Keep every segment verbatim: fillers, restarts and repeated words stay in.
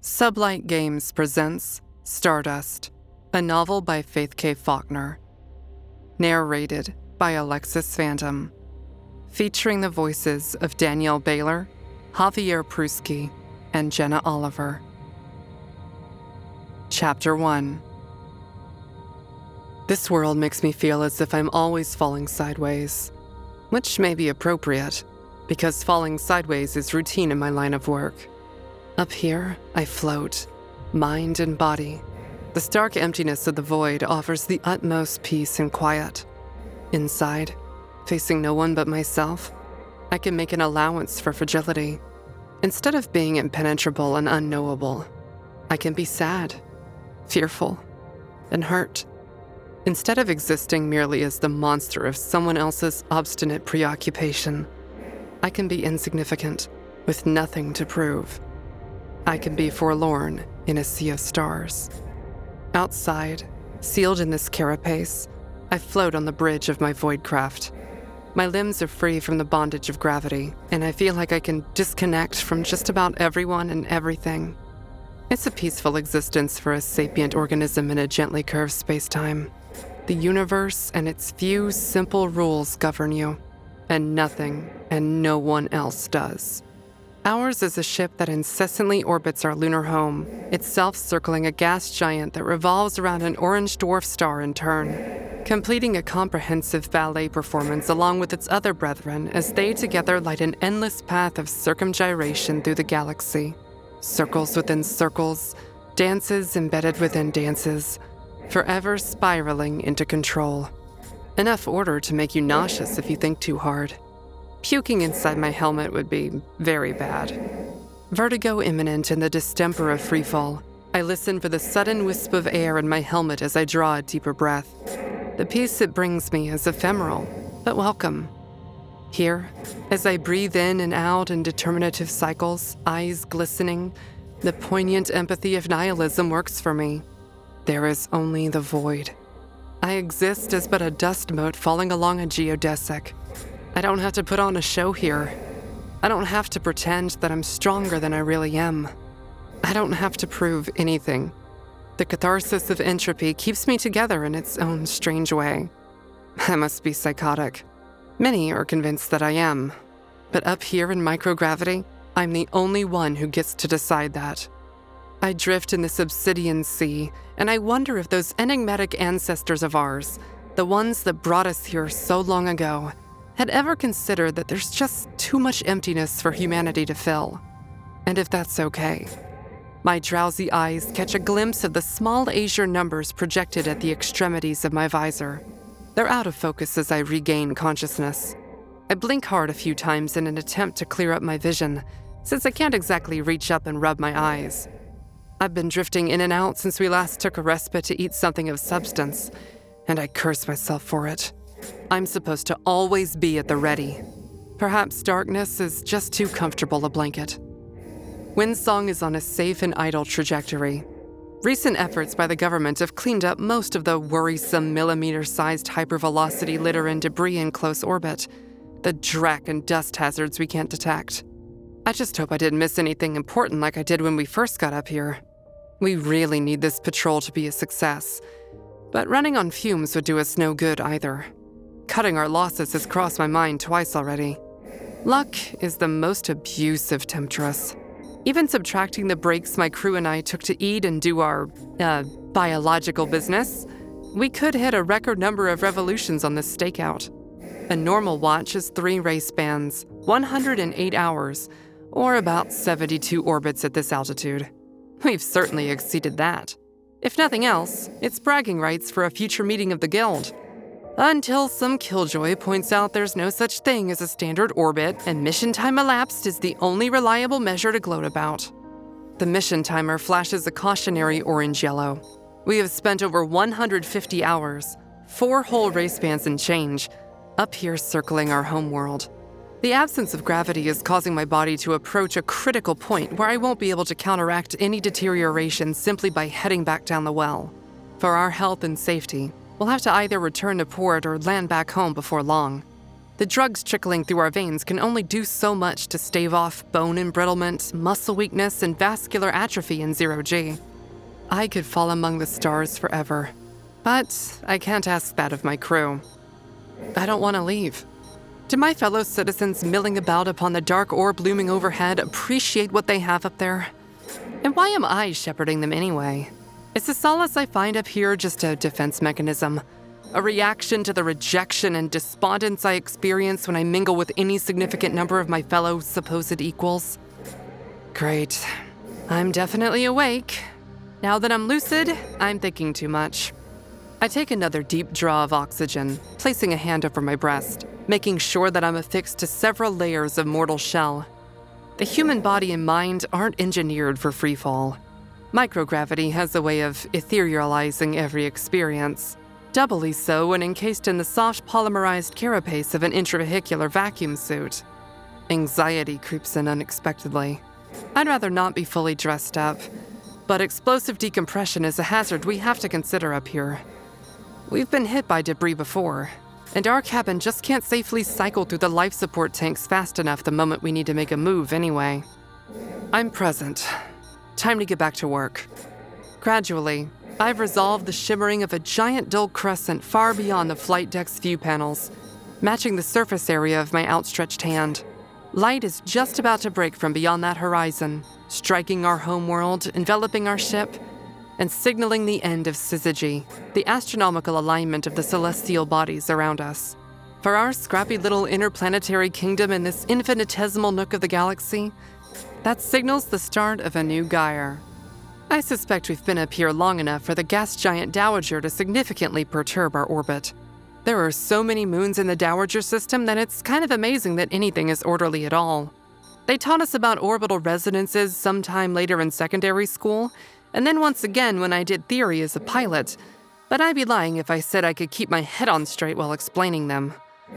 Sublight Games presents Stardust, a novel by Faith K. Faulkner. Narrated by Alexis Phantom. Featuring the voices of Danielle Baylor, Javier Pruski, and Jenna Oliver. Chapter one. This world makes me feel as if I'm always falling sideways, which may be appropriate, because falling sideways is routine in my line of work. Up here, I float, mind and body. The stark emptiness of the void offers the utmost peace and quiet. Inside, facing no one but myself, I can make an allowance for fragility. Instead of being impenetrable and unknowable, I can be sad, fearful, and hurt. Instead of existing merely as the monster of someone else's obstinate preoccupation, I can be insignificant, with nothing to prove. I can be forlorn in a sea of stars. Outside, sealed in this carapace, I float on the bridge of my void craft. My limbs are free from the bondage of gravity, and I feel like I can disconnect from just about everyone and everything. It's a peaceful existence for a sapient organism in a gently curved space-time. The universe and its few simple rules govern you, and nothing and no one else does. Ours is a ship that incessantly orbits our lunar home, itself circling a gas giant that revolves around an orange dwarf star in turn, completing a comprehensive ballet performance along with its other brethren as they together light an endless path of circumgyration through the galaxy. Circles within circles, dances embedded within dances, forever spiraling into control. Enough order to make you nauseous if you think too hard. Puking inside my helmet would be very bad. Vertigo imminent in the distemper of freefall, I listen for the sudden wisp of air in my helmet as I draw a deeper breath. The peace it brings me is ephemeral, but welcome. Here, as I breathe in and out in determinative cycles, eyes glistening, the poignant empathy of nihilism works for me. There is only the void. I exist as but a dust mote falling along a geodesic. I don't have to put on a show here. I don't have to pretend that I'm stronger than I really am. I don't have to prove anything. The catharsis of entropy keeps me together in its own strange way. I must be psychotic. Many are convinced that I am. But up here in microgravity, I'm the only one who gets to decide that. I drift in this obsidian sea, and I wonder if those enigmatic ancestors of ours, the ones that brought us here so long ago, had ever considered that there's just too much emptiness for humanity to fill. And if that's okay. My drowsy eyes catch a glimpse of the small azure numbers projected at the extremities of my visor. They're out of focus as I regain consciousness. I blink hard a few times in an attempt to clear up my vision, since I can't exactly reach up and rub my eyes. I've been drifting in and out since we last took a respite to eat something of substance, and I curse myself for it. I'm supposed to always be at the ready. Perhaps darkness is just too comfortable a blanket. Windsong is on a safe and idle trajectory. Recent efforts by the government have cleaned up most of the worrisome millimeter-sized hypervelocity litter and debris in close orbit, the dreck and dust hazards we can't detect. I just hope I didn't miss anything important like I did when we first got up here. We really need this patrol to be a success, but running on fumes would do us no good either. Cutting our losses has crossed my mind twice already. Luck is the most abusive temptress. Even subtracting the breaks my crew and I took to eat and do our, uh, biological business, we could hit a record number of revolutions on this stakeout. A normal watch is three race bands, one hundred eight hours, or about seventy-two orbits at this altitude. We've certainly exceeded that. If nothing else, it's bragging rights for a future meeting of the Guild. Until some killjoy points out there's no such thing as a standard orbit and mission time elapsed is the only reliable measure to gloat about. The mission timer flashes a cautionary orange-yellow. We have spent over one hundred fifty hours, four whole race bands and change, up here circling our homeworld. The absence of gravity is causing my body to approach a critical point where I won't be able to counteract any deterioration simply by heading back down the well. For our health and safety, we'll have to either return to port or land back home before long. The drugs trickling through our veins can only do so much to stave off bone embrittlement, muscle weakness, and vascular atrophy in zero G. I could fall among the stars forever, but I can't ask that of my crew. I don't want to leave. Do my fellow citizens milling about upon the dark orb looming overhead appreciate what they have up there? And why am I shepherding them anyway? Is the solace I find up here just a defense mechanism? A reaction to the rejection and despondence I experience when I mingle with any significant number of my fellow supposed equals? Great. I'm definitely awake. Now that I'm lucid, I'm thinking too much. I take another deep draw of oxygen, placing a hand over my breast, making sure that I'm affixed to several layers of mortal shell. The human body and mind aren't engineered for freefall. Microgravity has a way of etherealizing every experience. Doubly so when encased in the soft polymerized carapace of an intravehicular vacuum suit. Anxiety creeps in unexpectedly. I'd rather not be fully dressed up, but explosive decompression is a hazard we have to consider up here. We've been hit by debris before, and our cabin just can't safely cycle through the life support tanks fast enough the moment we need to make a move anyway. I'm present. Time to get back to work. Gradually, I've resolved the shimmering of a giant dull crescent far beyond the flight deck's view panels, matching the surface area of my outstretched hand. Light is just about to break from beyond that horizon, striking our homeworld, enveloping our ship, and signaling the end of syzygy, the astronomical alignment of the celestial bodies around us. For our scrappy little interplanetary kingdom in this infinitesimal nook of the galaxy, that signals the start of a new gyre. I suspect we've been up here long enough for the gas giant Dowager to significantly perturb our orbit. There are so many moons in the Dowager system that it's kind of amazing that anything is orderly at all. They taught us about orbital resonances sometime later in secondary school, and then once again when I did theory as a pilot, but I'd be lying if I said I could keep my head on straight while explaining them.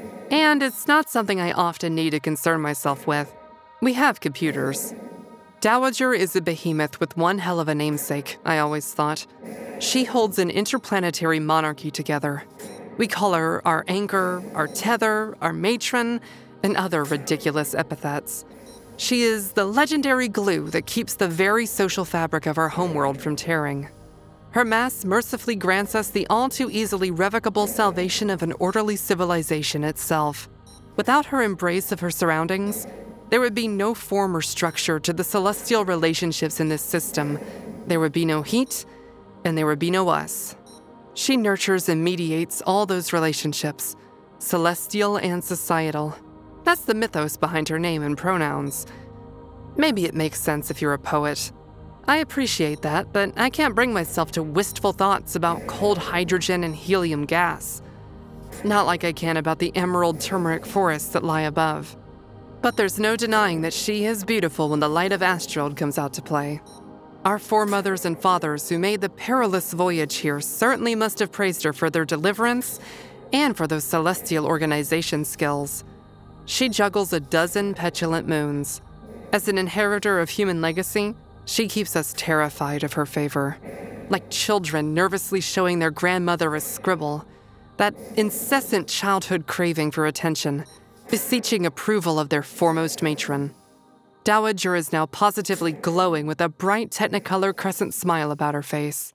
And it's not something I often need to concern myself with. We have computers. Dowager is a behemoth with one hell of a namesake, I always thought. She holds an interplanetary monarchy together. We call her our anchor, our tether, our matron, and other ridiculous epithets. She is the legendary glue that keeps the very social fabric of our homeworld from tearing. Her mass mercifully grants us the all too easily revocable salvation of an orderly civilization itself. Without her embrace of her surroundings, there would be no form or structure to the celestial relationships in this system. There would be no heat, and there would be no us. She nurtures and mediates all those relationships, celestial and societal. That's the mythos behind her name and pronouns. Maybe it makes sense if you're a poet. I appreciate that, but I can't bring myself to wistful thoughts about cold hydrogen and helium gas. Not like I can about the emerald turmeric forests that lie above. But there's no denying that she is beautiful when the light of Astrode comes out to play. Our foremothers and fathers who made the perilous voyage here certainly must have praised her for their deliverance and for those celestial organization skills. She juggles a dozen petulant moons. As an inheritor of human legacy, she keeps us terrified of her favor. Like children nervously showing their grandmother a scribble, that incessant childhood craving for attention, beseeching approval of their foremost matron. Dowager is now positively glowing with a bright technicolor crescent smile about her face.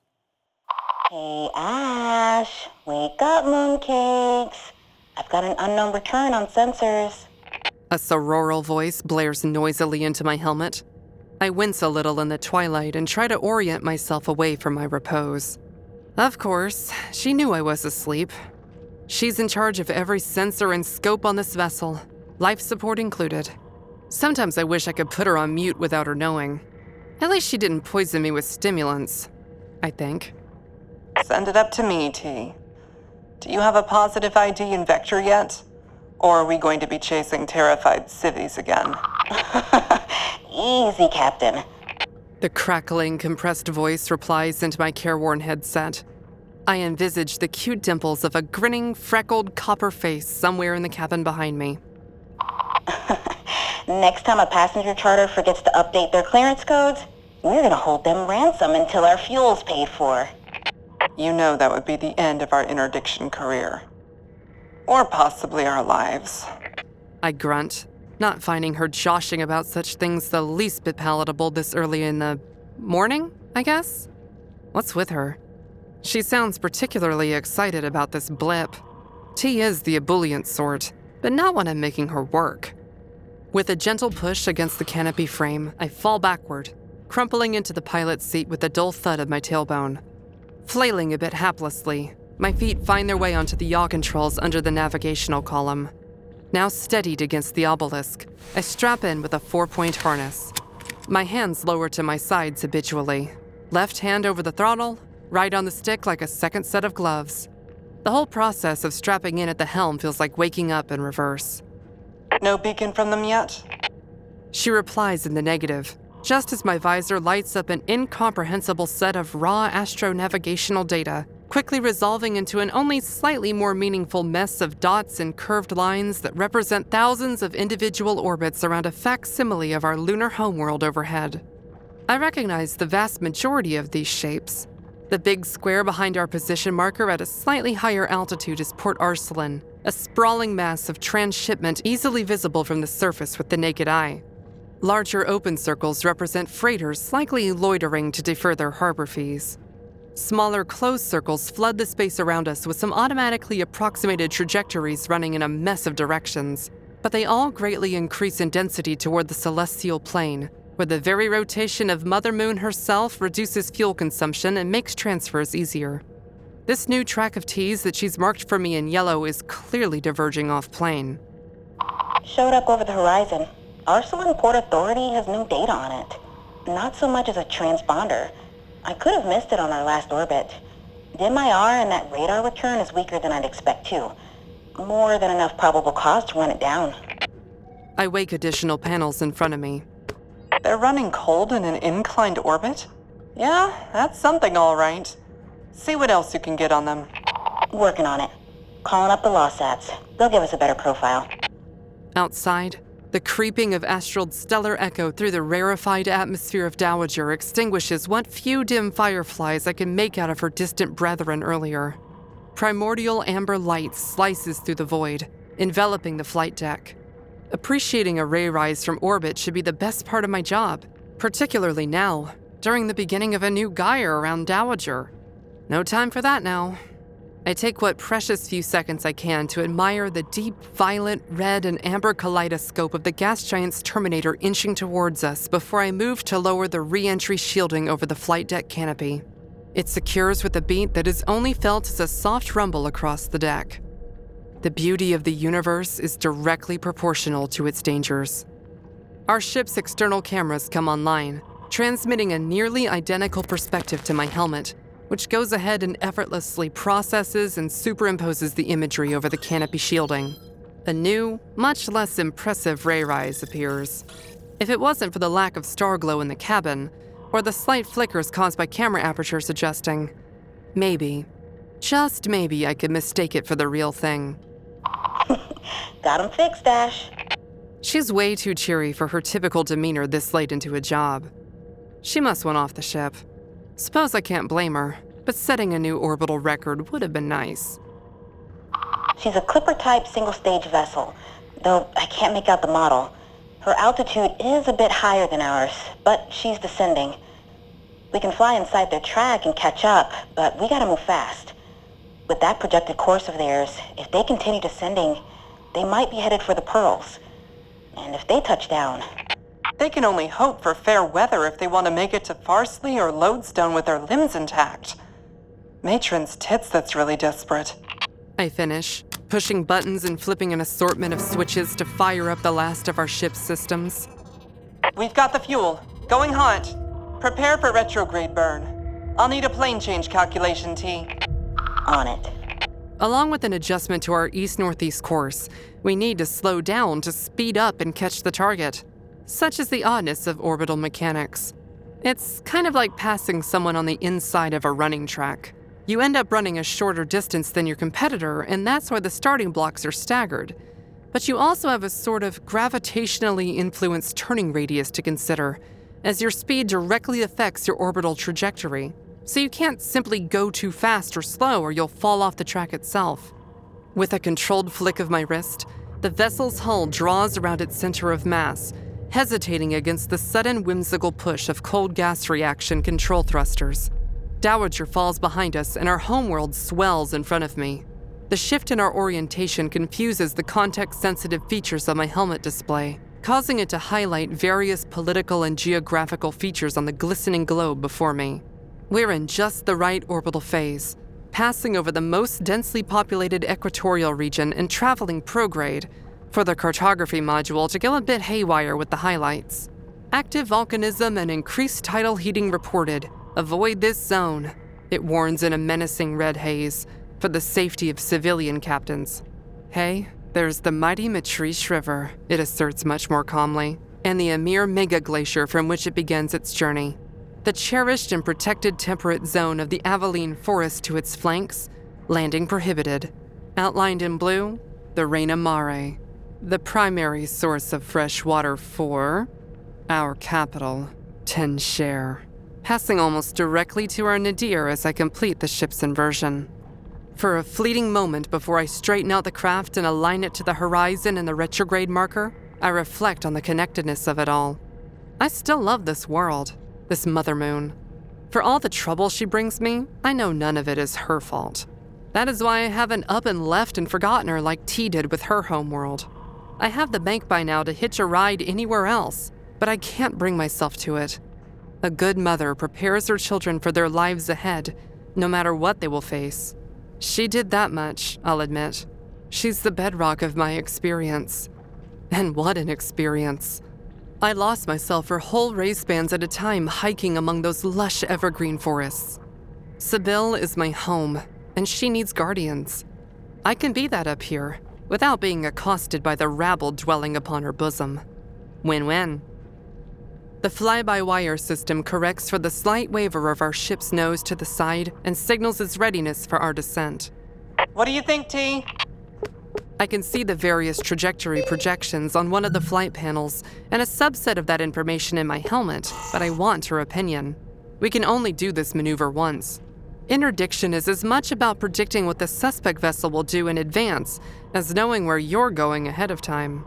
Hey, Ash, wake up, mooncakes. I've got an unknown return on sensors. A sororal voice blares noisily into my helmet. I wince a little in the twilight and try to orient myself away from my repose. Of course, she knew I was asleep. She's in charge of every sensor and scope on this vessel, life support included. Sometimes I wish I could put her on mute without her knowing. At least she didn't poison me with stimulants, I think. Send it up to me, T. Do you have a positive I D in Vector yet? Or are we going to be chasing terrified civvies again? Easy, Captain. The crackling, compressed voice replies into my careworn headset. I envisage the cute dimples of a grinning, freckled copper face somewhere in the cabin behind me. Next time a passenger charter forgets to update their clearance codes, we're gonna hold them ransom until our fuel's paid for. You know that would be the end of our interdiction career. Or possibly our lives. I grunt, not finding her joshing about such things the least bit palatable this early in the morning, I guess? What's with her? She sounds particularly excited about this blip. T is the ebullient sort, but not when I'm making her work. With a gentle push against the canopy frame, I fall backward, crumpling into the pilot's seat with a dull thud of my tailbone. Flailing a bit haplessly, my feet find their way onto the yaw controls under the navigational column. Now steadied against the obelisk, I strap in with a four-point harness. My hands lower to my sides habitually. Left hand over the throttle, right on the stick like a second set of gloves. The whole process of strapping in at the helm feels like waking up in reverse. No beacon from them yet? She replies in the negative, just as my visor lights up an incomprehensible set of raw astronavigational data, quickly resolving into an only slightly more meaningful mess of dots and curved lines that represent thousands of individual orbits around a facsimile of our lunar homeworld overhead. I recognize the vast majority of these shapes. The big square behind our position marker at a slightly higher altitude is Port Arsalan, a sprawling mass of transshipment easily visible from the surface with the naked eye. Larger open circles represent freighters likely loitering to defer their harbor fees. Smaller closed circles flood the space around us with some automatically approximated trajectories running in a mess of directions, but they all greatly increase in density toward the celestial plane, where the very rotation of Mother Moon herself reduces fuel consumption and makes transfers easier. This new track of T's that she's marked for me in yellow is clearly diverging off-plane. Showed up over the horizon. Arsalan Port Authority has new data on it. Not so much as a transponder. I could have missed it on our last orbit. D I M I R and that radar return is weaker than I'd expect too. More than enough probable cause to run it down. I wake additional panels in front of me. They're running cold in an inclined orbit? Yeah, that's something all right. See what else you can get on them. Working on it. Calling up the LawSats. They'll give us a better profile. Outside, the creeping of astral stellar echo through the rarefied atmosphere of Dowager extinguishes what few dim fireflies I can make out of her distant brethren earlier. Primordial amber light slices through the void, enveloping the flight deck. Appreciating a ray rise from orbit should be the best part of my job, particularly now, during the beginning of a new gyre around Dowager. No time for that now. I take what precious few seconds I can to admire the deep violet, red, and amber kaleidoscope of the gas giant's Terminator inching towards us before I move to lower the re-entry shielding over the flight deck canopy. It secures with a beat that is only felt as a soft rumble across the deck. The beauty of the universe is directly proportional to its dangers. Our ship's external cameras come online, transmitting a nearly identical perspective to my helmet, which goes ahead and effortlessly processes and superimposes the imagery over the canopy shielding. A new, much less impressive ray rise appears. If it wasn't for the lack of star glow in the cabin, or the slight flickers caused by camera apertures adjusting, maybe, just maybe I could mistake it for the real thing. Got 'em fixed, Ash. She's way too cheery for her typical demeanor this late into a job. She must want off the ship. Suppose I can't blame her, but setting a new orbital record would have been nice. She's a Clipper-type single-stage vessel, though I can't make out the model. Her altitude is a bit higher than ours, but she's descending. We can fly inside their track and catch up, but we gotta move fast. With that projected course of theirs, if they continue descending, they might be headed for the Pearls. And if they touch down... They can only hope for fair weather if they want to make it to Farsley or Lodestone with their limbs intact. Matron's tits that's really desperate. I finish, pushing buttons and flipping an assortment of switches to fire up the last of our ship's systems. We've got the fuel. Going hot. Prepare for retrograde burn. I'll need a plane change calculation, T. On it. Along with an adjustment to our east-northeast course, we need to slow down to speed up and catch the target. Such is the oddness of orbital mechanics. It's kind of like passing someone on the inside of a running track. You end up running a shorter distance than your competitor, and that's why the starting blocks are staggered. But you also have a sort of gravitationally influenced turning radius to consider, as your speed directly affects your orbital trajectory. So you can't simply go too fast or slow or you'll fall off the track itself. With a controlled flick of my wrist, the vessel's hull draws around its center of mass, hesitating against the sudden whimsical push of cold gas reaction control thrusters. Dowager falls behind us and our homeworld swells in front of me. The shift in our orientation confuses the context-sensitive features of my helmet display, causing it to highlight various political and geographical features on the glistening globe before me. We're in just the right orbital phase, passing over the most densely populated equatorial region and traveling prograde, for the cartography module to go a bit haywire with the highlights. Active volcanism and increased tidal heating reported. Avoid this zone, it warns in a menacing red haze, for the safety of civilian captains. Hey, there's the mighty Matrice River, it asserts much more calmly, and the Amir Mega Glacier from which it begins its journey. The cherished and protected temperate zone of the Aveline Forest to its flanks, landing prohibited. Outlined in blue, the Reina Mare, the primary source of fresh water for our capital, Tenshare. Passing almost directly to our nadir as I complete the ship's inversion. For a fleeting moment before I straighten out the craft and align it to the horizon and the retrograde marker, I reflect on the connectedness of it all. I still love this world, this Mother Moon. For all the trouble she brings me, I know none of it is her fault. That is why I haven't up and left and forgotten her like T did with her homeworld. I have the bank by now to hitch a ride anywhere else, but I can't bring myself to it. A good mother prepares her children for their lives ahead, no matter what they will face. She did that much, I'll admit. She's the bedrock of my experience. And what an experience. I lost myself for whole race spans at a time hiking among those lush evergreen forests. Sibyl is my home, and she needs guardians. I can be that up here, without being accosted by the rabble dwelling upon her bosom. Win-win. The fly-by-wire system corrects for the slight waver of our ship's nose to the side and signals its readiness for our descent. What do you think, T? I can see the various trajectory projections on one of the flight panels and a subset of that information in my helmet, but I want her opinion. We can only do this maneuver once. Interdiction is as much about predicting what the suspect vessel will do in advance as knowing where you're going ahead of time.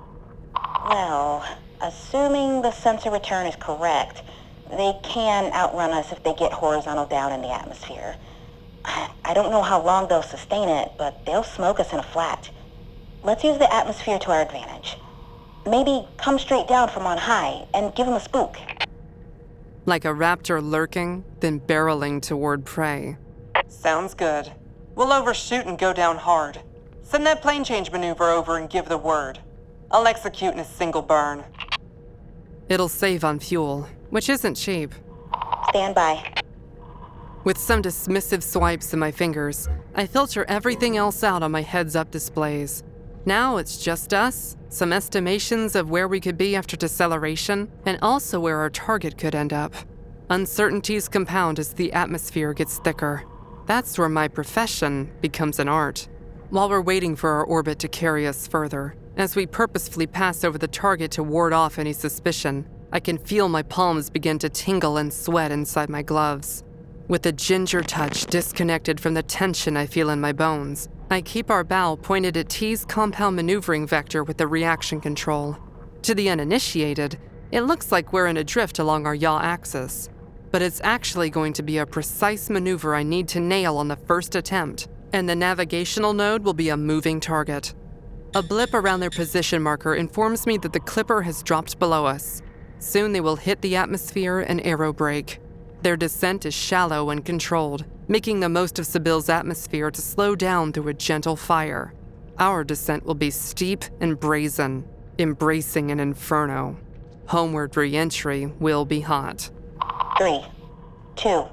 Well, assuming the sensor return is correct, they can outrun us if they get horizontal down in the atmosphere. I don't know how long they'll sustain it, but they'll smoke us in a flat. Let's use the atmosphere to our advantage. Maybe come straight down from on high and give them a spook. Like a raptor lurking, then barreling toward prey. Sounds good. We'll overshoot and go down hard. Send that plane change maneuver over and give the word. I'll execute in a single burn. It'll save on fuel, which isn't cheap. Stand by. With some dismissive swipes of my fingers, I filter everything else out on my heads-up displays. Now it's just us, some estimations of where we could be after deceleration, and also where our target could end up. Uncertainties compound as the atmosphere gets thicker. That's where my profession becomes an art. While we're waiting for our orbit to carry us further, as we purposefully pass over the target to ward off any suspicion, I can feel my palms begin to tingle and sweat inside my gloves. With a ginger touch disconnected from the tension I feel in my bones, I keep our bow pointed at T's compound maneuvering vector with the reaction control. To the uninitiated, it looks like we're in a drift along our yaw axis, but it's actually going to be a precise maneuver I need to nail on the first attempt, and the navigational node will be a moving target. A blip around their position marker informs me that the Clipper has dropped below us. Soon they will hit the atmosphere and aerobrake. Their descent is shallow and controlled, making the most of Sibyl's atmosphere to slow down through a gentle fire. Our descent will be steep and brazen, embracing an inferno. Homeward re-entry will be hot. Three, two.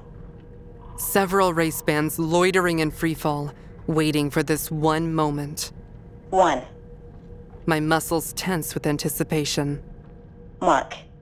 Several race bands loitering in freefall, waiting for this one moment. One. My muscles tense with anticipation. Mark.